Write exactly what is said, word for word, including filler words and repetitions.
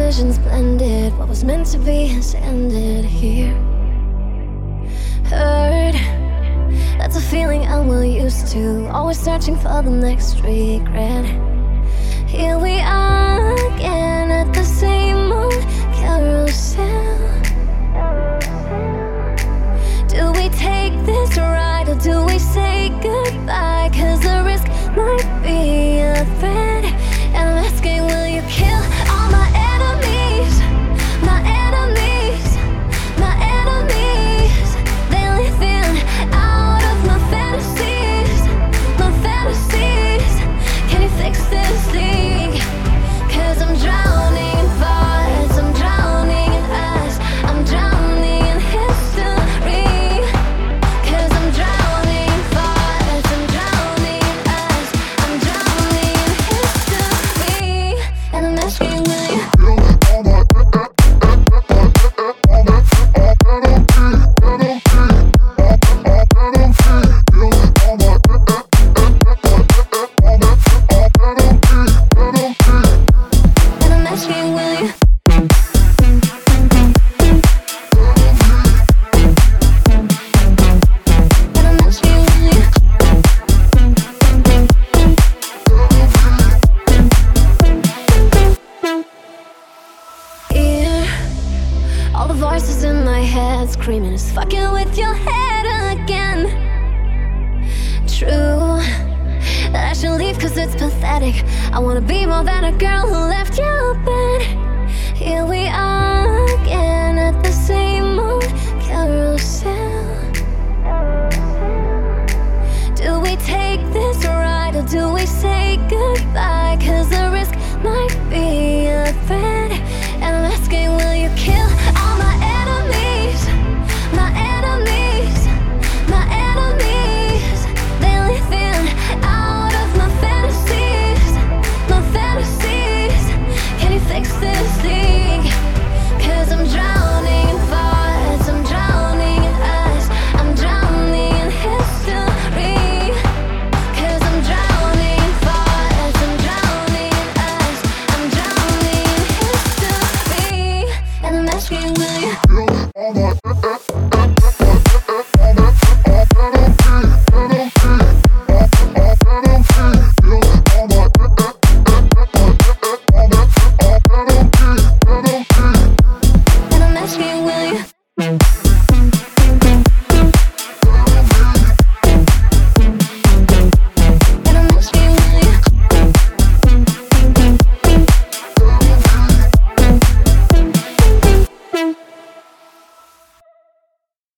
visions blended. What was meant to be has ended here. Hurt, that's a feeling I'm well used to. Always searching for the next regret. Here we are again at the same old carousel. Do we take this ride or do we say goodbye? Cause the risk might be a threat. And I'm asking, will you kill all my enemies? My enemies, my enemies. They live in out of my fantasies, my fantasies. Can you fix this thing? Cause I'm drowning in thoughts, I'm drowning in us, I'm drowning in history. Cause I'm drowning in thoughts, I'm drowning in us, I'm drowning in history. And I'm asking, will you And I'm asking, will you And I'm asking, will you Hear all the voices in my head screaming, it's fucking with your head again. True that I should leave cause it's pathetic. I wanna be more than a girl who left your bed. Here we are again at the same old carousel. Do we take this ride or do we